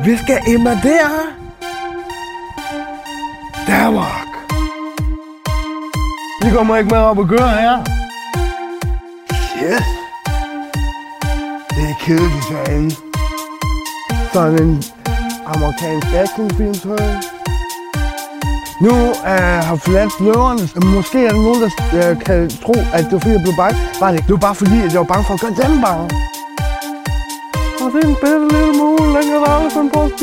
Hvad skal Emma der? Danmark. Vi kommer ikke med op og køre her. Shit. Det er kedeligt herinde. Sådan en amerikansk actionfilm, tror jeg. Nu har forladt løverne. Måske er der nogen, der kan tro, at det var fordi, jeg blev bange. Var det ikke? Det var bare fordi, at jeg var bange for at gøre dem bange. Og det er en bedre lille mule, den kan der aldrig finde på at